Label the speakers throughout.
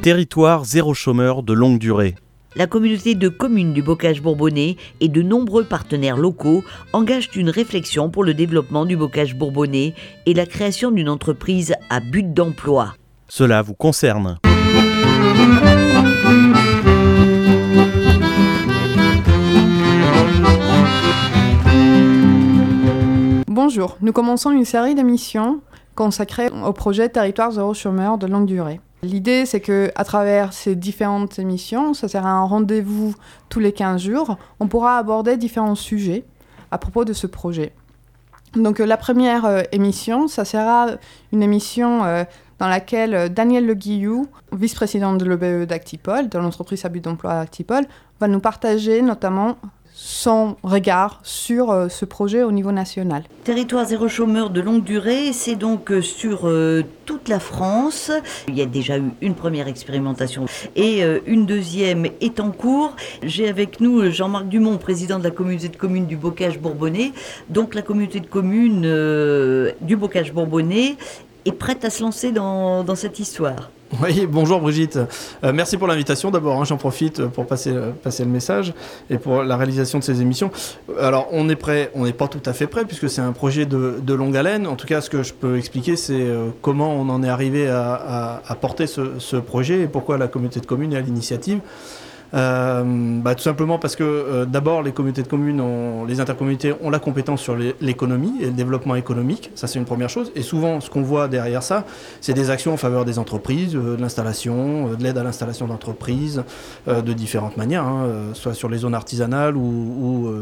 Speaker 1: Territoire zéro chômeur de longue durée.
Speaker 2: La communauté de communes du Bocage bourbonnais et de nombreux partenaires locaux engagent une réflexion pour le développement du Bocage bourbonnais et la création d'une entreprise à but d'emploi.
Speaker 1: Cela vous concerne.
Speaker 3: Bonjour, nous commençons une série d'émissions consacrées au projet Territoire zéro chômeur de longue durée. L'idée, c'est qu'à travers ces différentes émissions, ça sera un rendez-vous tous les 15 jours, on pourra aborder différents sujets à propos de ce projet. Donc la première émission, ça sera une émission dans laquelle Daniel Le Guillou, vice-président de l'EBE d'Actipol, de l'entreprise à but d'emploi Actipol, va nous partager notamment son regard sur ce projet au niveau national.
Speaker 2: Territoire zéro chômeur de longue durée, c'est donc sur toute la France. Il y a déjà eu une première expérimentation et une deuxième est en cours. J'ai avec nous Jean-Marc Dumont, président de la communauté de communes du Bocage bourbonnais. Donc la communauté de communes du Bocage bourbonnais est prête à se lancer dans cette histoire.
Speaker 4: Oui, bonjour Brigitte. Merci pour l'invitation d'abord. J'en profite pour passer le message et pour la réalisation de ces émissions. Alors, on est prêt, on n'est pas tout à fait prêt puisque c'est un projet de longue haleine. En tout cas, ce que je peux expliquer, c'est comment on en est arrivé à porter ce projet et pourquoi la communauté de communes est à l'initiative. Tout simplement parce que d'abord les communautés de communes, les intercommunautés ont la compétence sur l'économie et le développement économique, ça c'est une première chose, et souvent ce qu'on voit derrière ça, c'est des actions en faveur des entreprises, de l'installation, de l'aide à l'installation d'entreprises, de différentes manières, soit sur les zones artisanales ou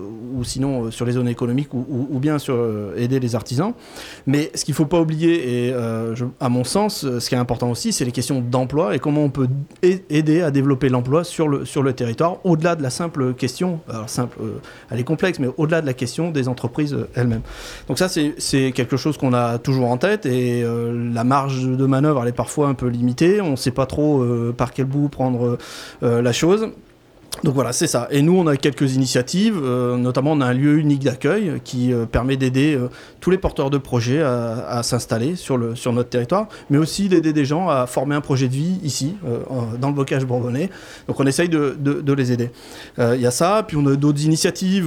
Speaker 4: sinon sur les zones économiques ou bien sur aider les artisans. Mais ce qu'il ne faut pas oublier, et à mon sens, ce qui est important aussi, c'est les questions d'emploi et comment on peut aider à développer l'emploi sur le territoire, au-delà de la simple question, alors simple, elle est complexe, mais au-delà de la question des entreprises elles-mêmes. Donc ça, c'est quelque chose qu'on a toujours en tête et la marge de manœuvre, elle est parfois un peu limitée, on ne sait pas trop par quel bout prendre la chose. Donc voilà, c'est ça. Et nous, on a quelques initiatives, notamment on a un lieu unique d'accueil qui permet d'aider tous les porteurs de projets à s'installer sur notre territoire, mais aussi d'aider des gens à former un projet de vie ici, dans le Bocage bourbonnais. Donc on essaye de les aider. Il y a ça, puis on a d'autres initiatives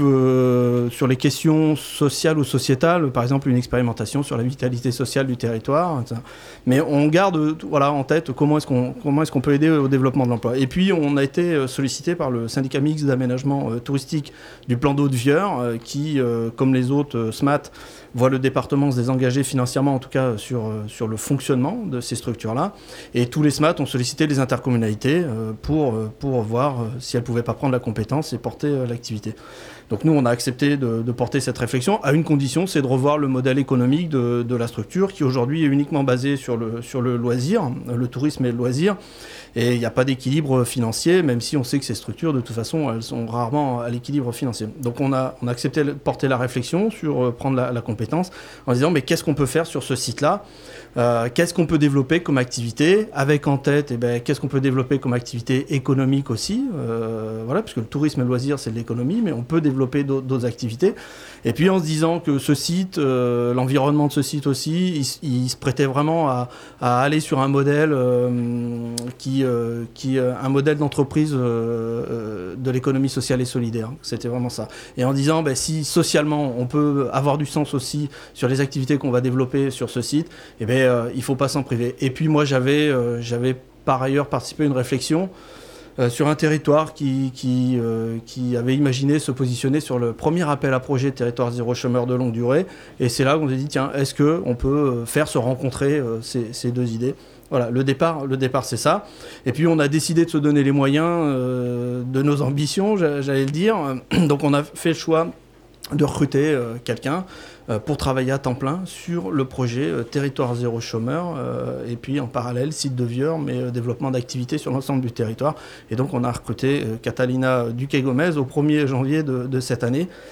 Speaker 4: sur les questions sociales ou sociétales, par exemple une expérimentation sur la vitalité sociale du territoire. Mais on garde en tête comment est-ce qu'on peut aider au développement de l'emploi. Et puis on a été sollicité par le syndicat mixte d'aménagement touristique du plan d'eau de Vieur qui, comme les autres SMAT, voit le département se désengager financièrement, en tout cas sur le fonctionnement de ces structures-là. Et tous les SMAT ont sollicité les intercommunalités pour voir si elles ne pouvaient pas prendre la compétence et porter l'activité. Donc nous, on a accepté de porter cette réflexion à une condition, c'est de revoir le modèle économique de la structure qui aujourd'hui est uniquement basé sur le loisir, le tourisme et le loisir. Et il n'y a pas d'équilibre financier, même si on sait que ces structures, de toute façon, elles sont rarement à l'équilibre financier. Donc on a accepté de porter la réflexion sur prendre la compétence en disant mais qu'est-ce qu'on peut faire sur ce site-là ? Qu'est-ce qu'on peut développer comme activité ? Avec en tête, qu'est-ce qu'on peut développer comme activité économique aussi ? Puisque le tourisme et le loisir, c'est de l'économie, mais on peut développer d'autres activités. Et puis en se disant que ce site, l'environnement de ce site aussi, il se prêtait vraiment à aller sur un modèle qui un modèle d'entreprise de l'économie sociale et solidaire. C'était vraiment ça. Et en disant, si socialement, on peut avoir du sens aussi sur les activités qu'on va développer sur ce site, il ne faut pas s'en priver. Et puis moi, j'avais par ailleurs participé à une réflexion sur un territoire qui avait imaginé se positionner sur le premier appel à projet Territoire zéro chômeur de longue durée. Et c'est là qu'on s'est dit, tiens, est-ce qu'on peut faire se rencontrer ces deux idées ? Voilà, le départ, c'est ça. Et puis, on a décidé de se donner les moyens de nos ambitions, j'allais le dire. Donc, on a fait le choix de recruter quelqu'un pour travailler à temps plein sur le projet Territoire zéro chômeur et puis en parallèle site de Vieur mais développement d'activités sur l'ensemble du territoire. Et donc on a recruté Catalina Duquet-Gomez au 1er janvier de cette année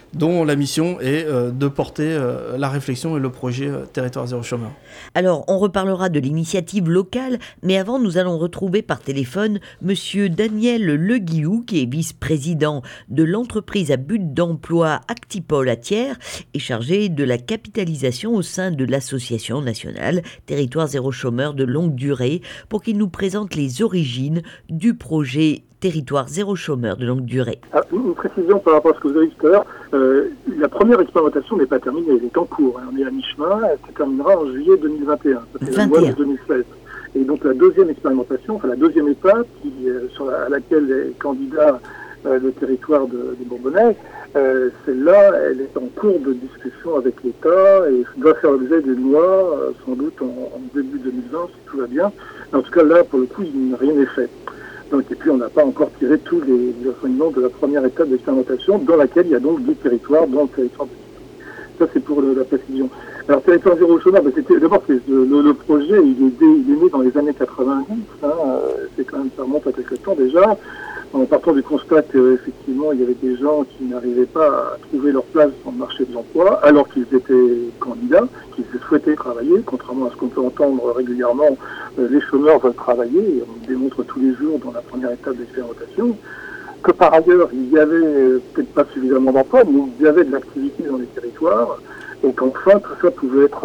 Speaker 4: dont la mission est de porter la réflexion et le projet Territoire Zéro Chômeur.
Speaker 2: Alors, on reparlera de l'initiative locale, mais avant, nous allons retrouver par téléphone Monsieur Daniel Leguillou, qui est vice-président de l'entreprise à but d'emploi Actipol à Thiers et chargé de la capitalisation au sein de l'association nationale Territoire Zéro Chômeur de longue durée, pour qu'il nous présente les origines du projet Territoire Zéro Chômeur de longue durée.
Speaker 5: Une précision par rapport à ce que vous avez dit tout à l'heure. La première expérimentation n'est pas terminée, elle est en cours. On est à mi-chemin, elle se terminera en juillet 2021. Ça, c'est la loi de 2016. Et donc la deuxième expérimentation, enfin la deuxième étape, à laquelle est candidat le territoire des Bourbonnais, celle-là, elle est en cours de discussion avec l'État et doit faire l'objet d'une loi, sans doute en début 2020, si tout va bien. En tout cas, là, pour le coup, rien n'est fait. Donc, et puis, on n'a pas encore tiré tous les enseignements de la première étape d'expérimentation, dans laquelle il y a donc 10 territoires, dont le territoire de Thiers. Ça, c'est pour la précision. Alors, Territoire Zéro Chômeur, d'abord, le projet, il est né dans les années 90. C'est quand même, ça remonte à quelques temps déjà. En partant du constat qu'effectivement, il y avait des gens qui n'arrivaient pas à trouver leur place dans le marché de l'emploi, alors qu'ils étaient candidats, qu'ils souhaitaient travailler, contrairement à ce qu'on peut entendre régulièrement, les chômeurs veulent travailler, et on le démontre tous les jours dans la première étape d'expérimentation, que par ailleurs, il y avait peut-être pas suffisamment d'emplois, mais il y avait de l'activité dans les territoires, et qu'enfin, tout ça pouvait être,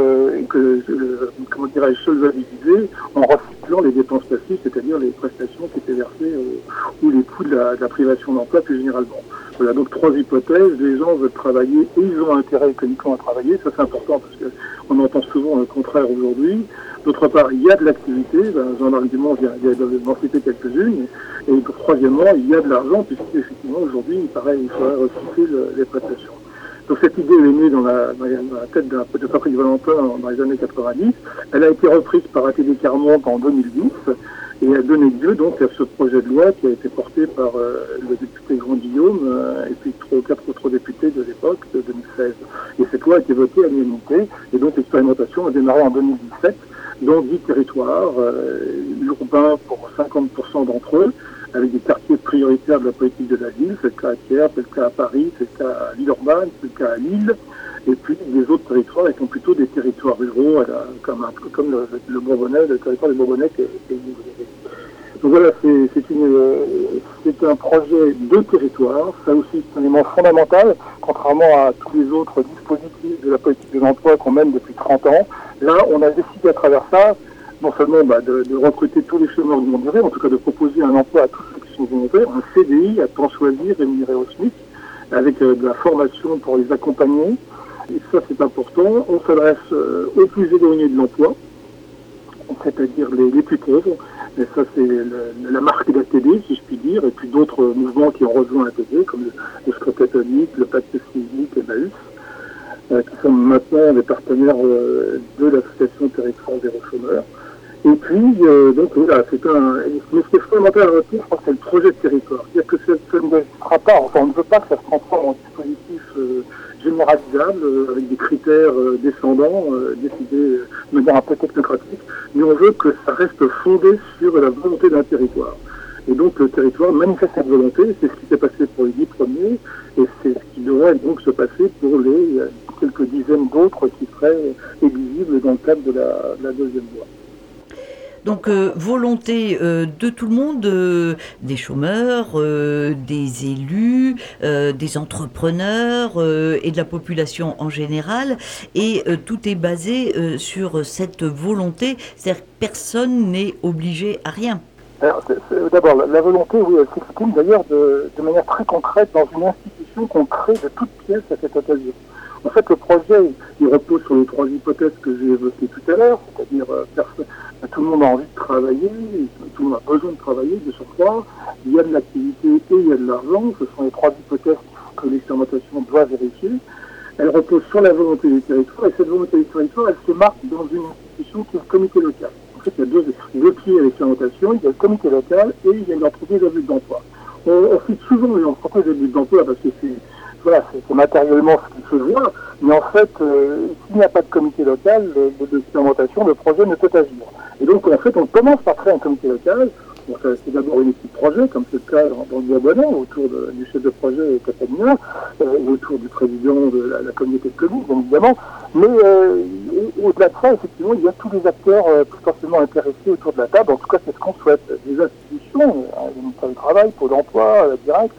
Speaker 5: solvabilisé en recyclant les dépenses passives, c'est-à-dire les prestations qui étaient versées ou les coûts de la privation d'emploi plus généralement. Voilà, donc 3 hypothèses. Les gens veulent travailler et ils ont intérêt économiquement à travailler. Ça, c'est important parce qu'on entend souvent le contraire aujourd'hui. D'autre part, il y a de l'activité. Jean-Marc Dumont vient d'en citer quelques-unes. Et troisièmement, il y a de l'argent puisqu'effectivement, aujourd'hui, il faudrait recycler les prestations. Donc cette idée est née dans la tête de Patrick Valentin dans les années 90. Elle a été reprise par ATD Carmonte en 2010 et a donné lieu donc à ce projet de loi qui a été porté par le député Grand Guillaume et puis 3 ou 4 autres députés de l'époque, de 2016. Et cette loi a été votée à l'unanimité et donc l'expérimentation a démarré en 2017 dans 10 territoires urbains pour 50% d'entre eux, avec des quartiers prioritaires de la politique de la ville. C'est le cas à Thiers, c'est le cas à Paris, c'est le cas à Villeurbanne, c'est le cas à Lille. Et puis les autres territoires étant plutôt des territoires ruraux, comme le Bourbonnais, le territoire des Bourbonnais qui est inégalé. Donc voilà, c'est un projet de territoire. Ça aussi, c'est un élément fondamental, contrairement à tous les autres dispositifs de la politique de l'emploi qu'on mène depuis 30 ans. Là, on a décidé à travers ça, non seulement de recruter tous les chômeurs de longue durée, en tout cas de proposer un emploi à tous ceux qui sont volontaires, un CDI à temps choisi rémunéré au SMIC, avec de la formation pour les accompagner. Et ça, c'est important. On s'adresse aux plus éloignés de l'emploi, c'est-à-dire les plus pauvres. Et ça, c'est la marque d'ATD, si je puis dire, et puis d'autres mouvements qui ont rejoint ATD, comme le Scott catholique, le Pacte civique, Emmaüs, qui sont maintenant des partenaires de l'association Territoire Zéro Chômeur. Et puis, donc voilà, mais ce qui est fondamental à retenir, je crois que c'est le projet de territoire. C'est-à-dire que ça ne sera pas, enfin on ne veut pas que ça se transforme en dispositif généralisable, avec des critères descendants, décidés de manière un peu technocratique, mais on veut que ça reste fondé sur la volonté d'un territoire. Et donc le territoire manifeste cette volonté, c'est ce qui s'est passé pour les 10 premiers, et c'est ce qui devrait donc se passer pour les quelques dizaines d'autres qui seraient éligibles dans le cadre de la deuxième loi.
Speaker 2: Donc volonté de tout le monde, des chômeurs, des élus, des entrepreneurs et de la population en général. Et tout est basé sur cette volonté, c'est-à-dire que personne n'est obligé à rien.
Speaker 5: Alors, d'abord, la volonté, oui, elle s'exprime d'ailleurs de manière très concrète dans une institution qu'on crée de toutes pièces à cette occasion. En fait, le projet, il repose sur les 3 hypothèses que j'ai évoquées tout à l'heure, c'est-à-dire tout le monde a envie de travailler, tout le monde a besoin de travailler, de surcroît, il y a de l'activité et il y a de l'argent, ce sont les 3 hypothèses que l'expérimentation doit vérifier. Elle repose sur la volonté du territoire, et cette volonté du territoire, elle se marque dans une institution qui est le comité local. En fait, il y a deux pieds à l'expérimentation, il y a le comité local et il y a l'entreprise à but d'emploi. On cite souvent les entreprises à but d'emploi parce que c'est matériellement ce qui se voit, mais en fait, s'il n'y a pas de comité local d'expérimentation, le projet ne peut agir. Et donc, en fait, on commence par créer un comité local. C'est d'abord une équipe projet, comme c'est le cas dans le Bourbonnais, autour du chef de projet catalinien. et autour du président de la communauté de communes, bien évidemment. Mais au-delà de ça, effectivement, il y a tous les acteurs potentiellement intéressés autour de la table. En tout cas, c'est ce qu'on souhaite. Les institutions, le ministère du Travail, Pôle emploi, Direct,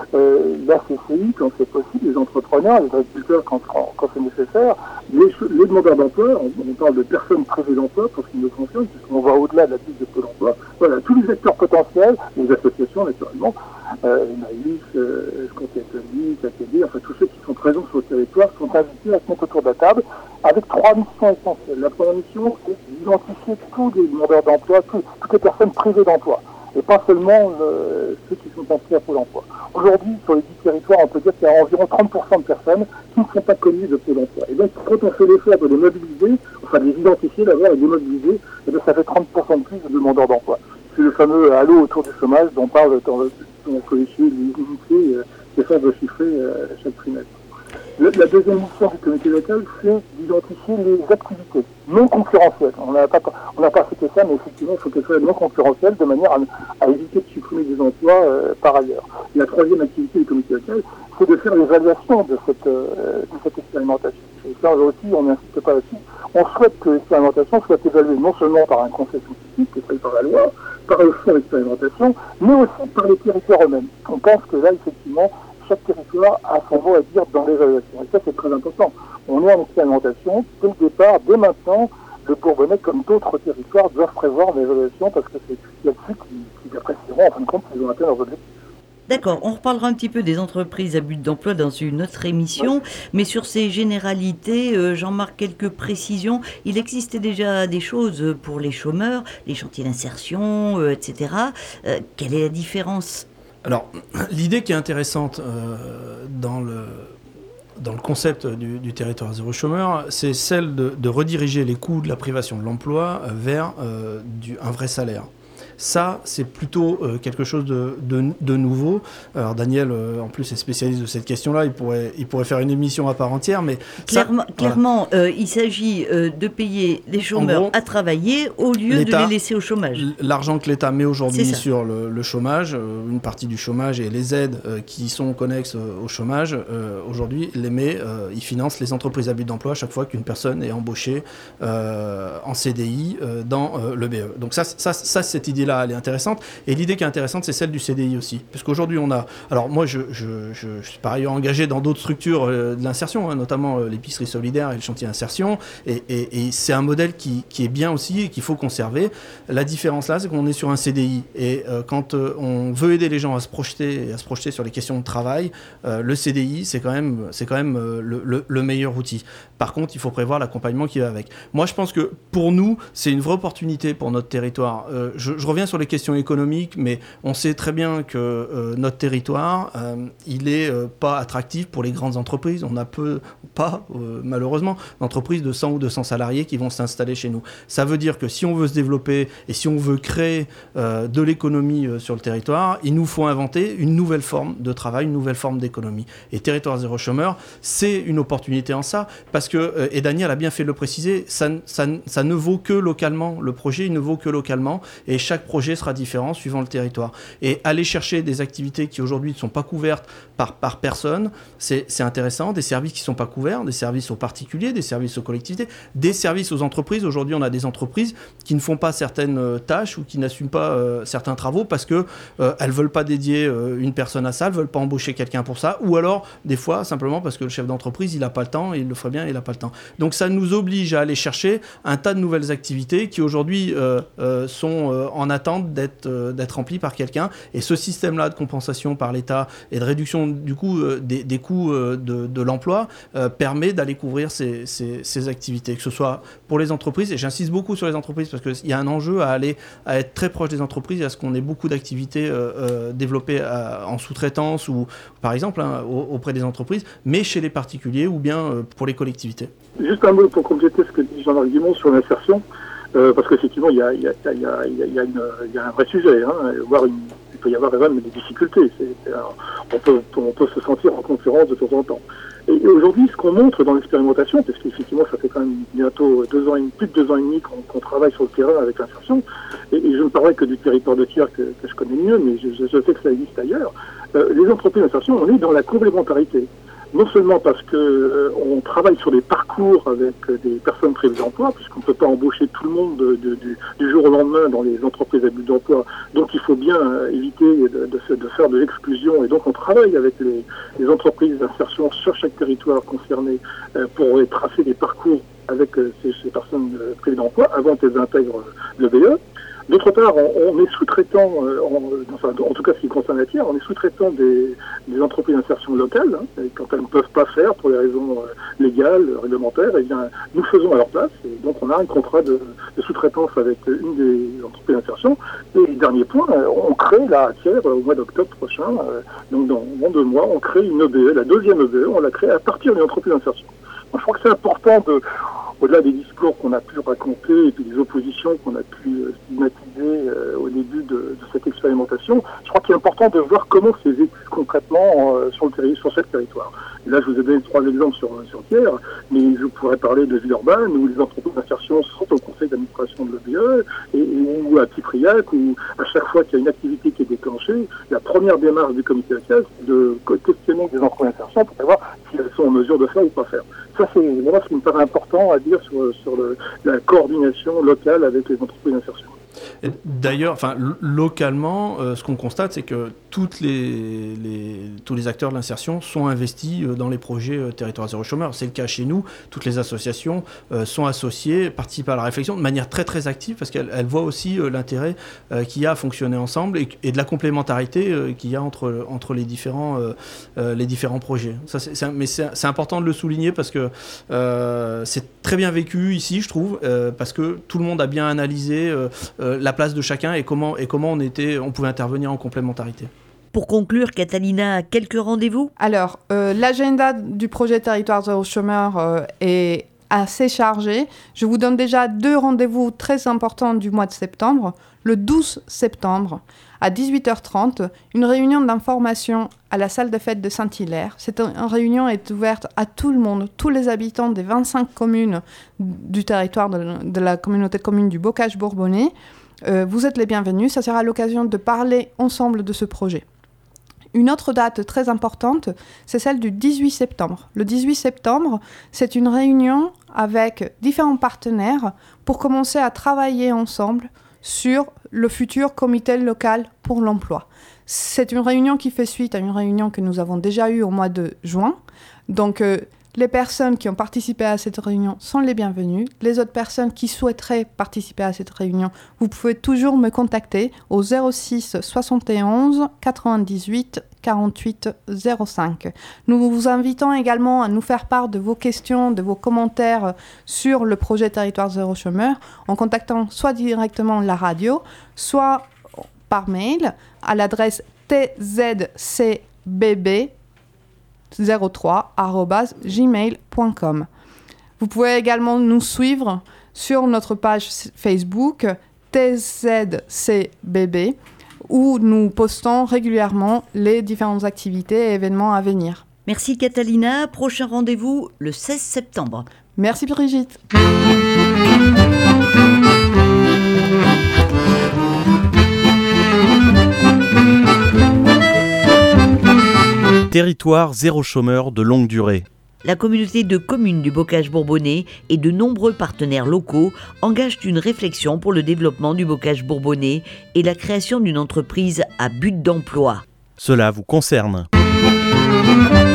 Speaker 5: la CCI quand c'est possible, les entrepreneurs, les agriculteurs quand c'est nécessaire, les demandeurs d'emploi, on parle de personnes privées d'emploi pour ce qui nous concerne, puisqu'on va au-delà de la liste de Pôle emploi. Voilà, tous les acteurs potentiels, les associations naturellement, Maïs, Scontesoli, KTD, enfin tous ceux qui sont présents sur le territoire sont invités à se mettre autour de la table avec 3 missions essentielles. La première mission, c'est d'identifier tous les demandeurs d'emploi, toutes les personnes privées d'emploi, et pas seulement ceux qui sont inscrits à Pôle emploi. Aujourd'hui, sur les 10 territoires, on peut dire qu'il y a environ 30% de personnes qui ne sont pas connues de Pôle emploi. Et donc, quand on fait l'effort de les mobiliser, enfin de les identifier d'abord et de les mobiliser, et bien, ça fait 30% de plus de demandeurs d'emploi. C'est le fameux halo autour du chômage dont parle dans le collectif l'unité qui fait de chiffrer chaque trimestre. La deuxième mission du comité local, c'est d'identifier les activités non concurrentielles. On n'a pas cité ça, mais effectivement, il faut qu'elles soient non concurrentielles de manière à éviter de supprimer des emplois par ailleurs. Et la troisième activité du comité local, c'est de faire l'évaluation de cette expérimentation. Et ça, aussi, on n'insiste pas là-dessus. On souhaite que l'expérimentation soit évaluée non seulement par un conseil scientifique, qui est prévu par la loi, par le fonds d'expérimentation, mais aussi par les territoires eux-mêmes. On pense que là, effectivement, chaque territoire a son mot à dire dans l'évaluation. Et ça, c'est très important. On est en expérimentation. Dès le départ, dès maintenant, le Bourbonnais, comme d'autres territoires, doivent prévoir l'évaluation parce que c'est là-dessus qu'ils apprécieront, en fin de compte, s'ils ont atteint leurs objectifs.
Speaker 2: D'accord, on reparlera un petit peu des entreprises à but d'emploi dans une autre émission, mais sur ces généralités, j'en marque quelques précisions. Il existait déjà des choses pour les chômeurs, les chantiers d'insertion, etc. Quelle est la différence ?
Speaker 4: Alors, l'idée qui est intéressante dans le concept du territoire zéro chômeur, c'est celle de rediriger les coûts de la privation de l'emploi vers un vrai salaire. Ça, c'est plutôt quelque chose de nouveau. Alors Daniel, en plus, est spécialiste de cette question-là. Il pourrait faire une émission à part entière, mais
Speaker 2: clairement, il s'agit de payer les chômeurs à travailler au lieu de les laisser au chômage.
Speaker 4: L'argent que l'État met aujourd'hui sur le chômage, une partie du chômage et les aides qui sont connexes au chômage, aujourd'hui, il finance les entreprises à but d'emploi à chaque fois qu'une personne est embauchée en CDI dans le BE. Donc ça, cette idée-là, elle est intéressante. Et l'idée qui est intéressante, c'est celle du CDI aussi. Parce qu'aujourd'hui, on a... Alors moi, je suis par ailleurs engagé dans d'autres structures de l'insertion, notamment l'épicerie solidaire et le chantier d'insertion. Et c'est un modèle qui est bien aussi et qu'il faut conserver. La différence là, c'est qu'on est sur un CDI. Et quand on veut aider les gens à se projeter sur les questions de travail, le CDI, c'est quand même le meilleur outil. Par contre, il faut prévoir l'accompagnement qui va avec. Moi, je pense que pour nous, c'est une vraie opportunité pour notre territoire. Je reviens sur les questions économiques, mais on sait très bien que notre territoire, il est pas attractif pour les grandes entreprises. On n'a malheureusement, d'entreprises de 100 ou 200 salariés qui vont s'installer chez nous. Ça veut dire que si on veut se développer et si on veut créer de l'économie sur le territoire, il nous faut inventer une nouvelle forme de travail, une nouvelle forme d'économie. Et Territoire zéro chômeur, c'est une opportunité en ça, parce que, et Daniel a bien fait de le préciser, ça ne vaut que localement. Le projet, il ne vaut que localement. Et chaque projet sera différent suivant le territoire. Et aller chercher des activités qui aujourd'hui ne sont pas couvertes par personne, c'est intéressant. Des services qui ne sont pas couverts, des services aux particuliers, des services aux collectivités, des services aux entreprises. Aujourd'hui, on a des entreprises qui ne font pas certaines tâches ou qui n'assument pas certains travaux parce qu'elles ne veulent pas dédier une personne à ça, elles ne veulent pas embaucher quelqu'un pour ça, ou alors, des fois, simplement parce que le chef d'entreprise, il n'a pas le temps, et il le ferait bien, il n'a pas le temps. Donc ça nous oblige à aller chercher un tas de nouvelles activités qui aujourd'hui sont en attente d'être remplis par quelqu'un. Et ce système-là de compensation par l'État et de réduction du coup des coûts de l'emploi permet d'aller couvrir ces activités, que ce soit pour les entreprises, et j'insiste beaucoup sur les entreprises parce qu'il y a un enjeu à être très proche des entreprises et à ce qu'on ait beaucoup d'activités développées en sous-traitance ou par exemple auprès des entreprises, mais chez les particuliers ou bien pour les collectivités.
Speaker 5: Juste un mot pour compléter ce que dit Jean-Marc Guimond sur l'insertion. Parce qu'effectivement, il y a un vrai sujet, il peut y avoir même des difficultés. On peut se sentir en concurrence de temps en temps. Et aujourd'hui, ce qu'on montre dans l'expérimentation, parce qu'effectivement, ça fait quand même bientôt plus de 2 ans et demi qu'on travaille sur le terrain avec l'insertion, et je ne parlerai que du territoire de Thiers que je connais mieux, mais je sais que ça existe ailleurs. Les entreprises d'insertion, on est dans la complémentarité. Non seulement parce que on travaille sur des parcours avec des personnes privées d'emploi, puisqu'on ne peut pas embaucher tout le monde du jour au lendemain dans les entreprises à but d'emploi, donc il faut bien éviter de faire de l'exclusion, et donc on travaille avec les entreprises d'insertion sur chaque territoire concerné pour tracer des parcours avec ces personnes privées d'emploi avant qu'elles intègrent le BE. D'autre part, on est sous-traitant, en tout cas ce qui concerne la tiers, on est sous-traitant des entreprises d'insertion locales, hein, et quand elles ne peuvent pas faire pour des raisons légales, réglementaires, eh bien nous faisons à leur place, et donc on a un contrat de sous-traitance avec une des entreprises d'insertion. Et dernier point, on crée la tiers au mois d'octobre prochain, donc dans 2 mois, on crée une EBE, la deuxième EBE, on l'a créée à partir d'une entreprise d'insertion. Je crois que c'est important au-delà des discours qu'on a pu raconter et puis des oppositions qu'on a pu stigmatiser au début de cette expérimentation, je crois qu'il est important de voir comment c'est vécu concrètement sur chaque territoire. Et là, je vous ai donné 3 exemples sur Thiers, mais je pourrais parler de Villeurbanne, où les entreprises d'insertion sont au conseil d'administration de l'EBE, ou à Pipriac, où à chaque fois qu'il y a une activité qui est déclenchée, la première démarche du comité local, c'est de questionner des entreprises d'insertion pour savoir si elles sont en mesure de faire ou pas faire. Ça, c'est moi ce qui me paraît important à dire sur la coordination locale avec les entreprises d'insertion.
Speaker 4: D'ailleurs, localement, ce qu'on constate, c'est que tous les acteurs de l'insertion sont investis dans les projets Territoire Zéro Chômeur. C'est le cas chez nous. Toutes les associations sont associées, participent à la réflexion de manière très très active, parce qu'elles voient aussi l'intérêt qu'il y a à fonctionner ensemble et de la complémentarité qu'il y a entre les différents projets. Ça, mais c'est important de le souligner parce que c'est très bien vécu ici, je trouve, parce que tout le monde a bien analysé la place de chacun et comment on pouvait intervenir en complémentarité.
Speaker 2: Pour conclure, Catalina, quelques rendez-vous ?
Speaker 3: Alors, l'agenda du projet Territoire Zéro Chômeur est assez chargé. Je vous donne déjà 2 rendez-vous très importants du mois de septembre. Le 12 septembre, à 18h30, une réunion d'information à la salle de fête de Saint-Hilaire. Cette réunion est ouverte à tout le monde, tous les habitants des 25 communes du territoire de la communauté de communes du Bocage-Bourbonnais. Vous êtes les bienvenus. Ça sera l'occasion de parler ensemble de ce projet. Une autre date très importante, c'est celle du 18 septembre. Le 18 septembre, c'est une réunion avec différents partenaires pour commencer à travailler ensemble sur le futur comité local pour l'emploi. C'est une réunion qui fait suite à une réunion que nous avons déjà eue au mois de juin. Donc, les personnes qui ont participé à cette réunion sont les bienvenues. Les autres personnes qui souhaiteraient participer à cette réunion, vous pouvez toujours me contacter au 06 71 98 48 05. Nous vous invitons également à nous faire part de vos questions, de vos commentaires sur le projet Territoire Zéro Chômeur en contactant soit directement la radio, soit par mail à l'adresse tzcbb03@gmail.com. Vous pouvez également nous suivre sur notre page Facebook TZCBB où nous postons régulièrement les différentes activités et événements à venir.
Speaker 2: Merci Catalina. Prochain rendez-vous le 16 septembre.
Speaker 3: Merci Brigitte.
Speaker 1: Territoire zéro chômeur de longue durée.
Speaker 2: La communauté de communes du Bocage-Bourbonnais et de nombreux partenaires locaux engagent une réflexion pour le développement du Bocage-Bourbonnais et la création d'une entreprise à but d'emploi.
Speaker 1: Cela vous concerne.